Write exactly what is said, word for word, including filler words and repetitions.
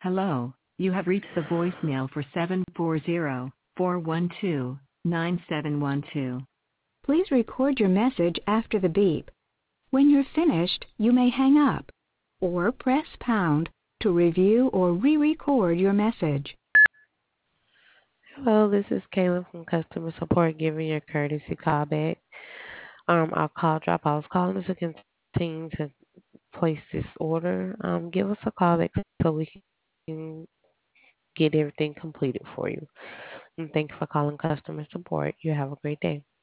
Hello, you have reached the voicemail for seven four zero, four one two, nine seven one two. Please record your message after the beep. When you're finished, you may hang up or press pound to review or re-record your message. Hello, this is Kayla from customer support giving your courtesy call back. Um, our call drop. I was calling to continue to place this order. Um, give us a call back so we can get everything completed for you. And thank you for calling customer support. You have a great day.